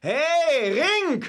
Hey, Ring!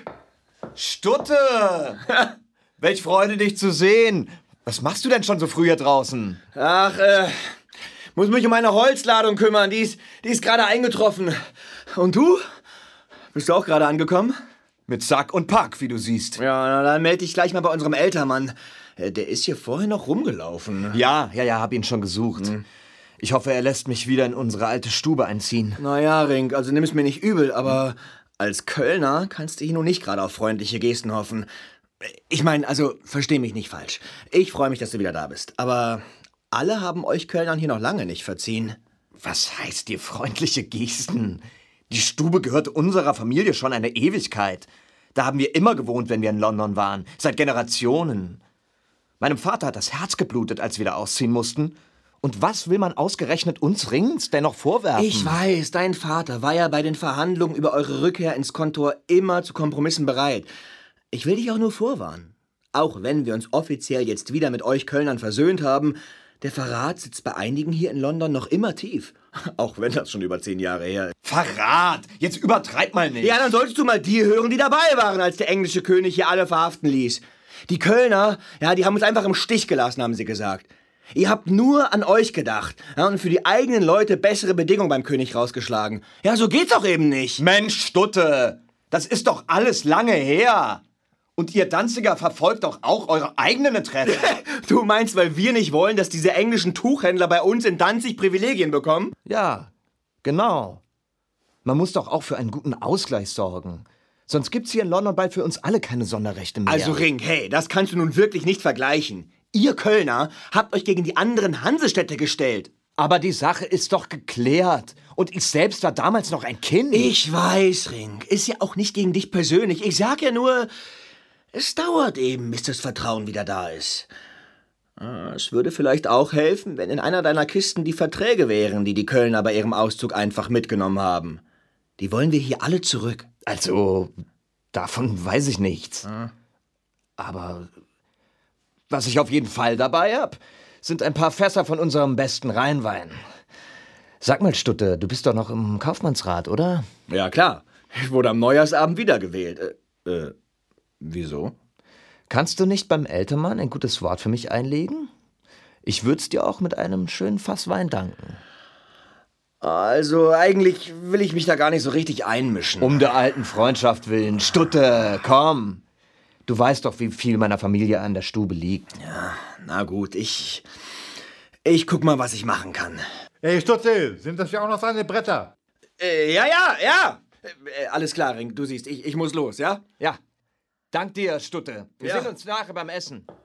Stutte! Welch Freude, dich zu sehen. Was machst du denn schon so früh hier draußen? Ach, muss mich um meine Holzladung kümmern. Die ist gerade eingetroffen. Und du? Bist du auch gerade angekommen? Mit Sack und Pack, wie du siehst. Ja, na, dann melde dich gleich mal bei unserem Ältermann. Der ist hier vorhin noch rumgelaufen. Ja, hab ihn schon gesucht. Ich hoffe, er lässt mich wieder in unsere alte Stube einziehen. Naja, Ring, also nimm es mir nicht übel, aber als Kölner kannst du hier nun nicht gerade auf freundliche Gesten hoffen. Ich meine, also, versteh mich nicht falsch. Ich freue mich, dass du wieder da bist. Aber alle haben euch Kölnern hier noch lange nicht verziehen. Was heißt dir freundliche Gesten? Die Stube gehört unserer Familie schon eine Ewigkeit. Da haben wir immer gewohnt, wenn wir in London waren. Seit Generationen. Meinem Vater hat das Herz geblutet, als wir da ausziehen mussten. Und was will man ausgerechnet uns Rings denn noch vorwerfen? Ich weiß, dein Vater war ja bei den Verhandlungen über eure Rückkehr ins Kontor immer zu Kompromissen bereit. Ich will dich auch nur vorwarnen. Auch wenn wir uns offiziell jetzt wieder mit euch Kölnern versöhnt haben, der Verrat sitzt bei einigen hier in London noch immer tief. Auch wenn das schon über 10 Jahre her ist. Verrat! Jetzt übertreib mal nicht! Ja, dann solltest du mal die hören, die dabei waren, als der englische König hier alle verhaften ließ. Die Kölner, ja, die haben uns einfach im Stich gelassen, haben sie gesagt. Ihr habt nur an euch gedacht, ja, und für die eigenen Leute bessere Bedingungen beim König rausgeschlagen. Ja, so geht's doch eben nicht. Mensch, Stutte! Das ist doch alles lange her! Und ihr Danziger verfolgt doch auch eure eigenen Interessen. Du meinst, weil wir nicht wollen, dass diese englischen Tuchhändler bei uns in Danzig Privilegien bekommen? Ja, genau. Man muss doch auch für einen guten Ausgleich sorgen. Sonst gibt's hier in London bald für uns alle keine Sonderrechte mehr. Also Ring, hey, das kannst du nun wirklich nicht vergleichen. Ihr Kölner habt euch gegen die anderen Hansestädte gestellt. Aber die Sache ist doch geklärt. Und ich selbst war damals noch ein Kind. Ich weiß, Ring. Ist ja auch nicht gegen dich persönlich. Ich sag ja nur, es dauert eben, bis das Vertrauen wieder da ist. Es würde vielleicht auch helfen, wenn in einer deiner Kisten die Verträge wären, die die Kölner bei ihrem Auszug einfach mitgenommen haben. Die wollen wir hier alle zurück. Also, davon weiß ich nichts. Aber was ich auf jeden Fall dabei hab, sind ein paar Fässer von unserem besten Rheinwein. Sag mal, Stutte, du bist doch noch im Kaufmannsrat, oder? Ja, klar. Ich wurde am Neujahrsabend wiedergewählt. Wieso? Kannst du nicht beim Ältermann ein gutes Wort für mich einlegen? Ich würd's dir auch mit einem schönen Fass Wein danken. Also, eigentlich will ich mich da gar nicht so richtig einmischen. Um der alten Freundschaft willen. Stutte, komm. Du weißt doch, wie viel meiner Familie an der Stube liegt. Ja, na gut, ich guck mal, was ich machen kann. Hey, Stutze, sind das ja auch noch seine Bretter? Ja. Alles klar, Ring, du siehst, ich muss los, ja? Ja. Dank dir, Stutte. Wir Ja. sehen uns nachher beim Essen.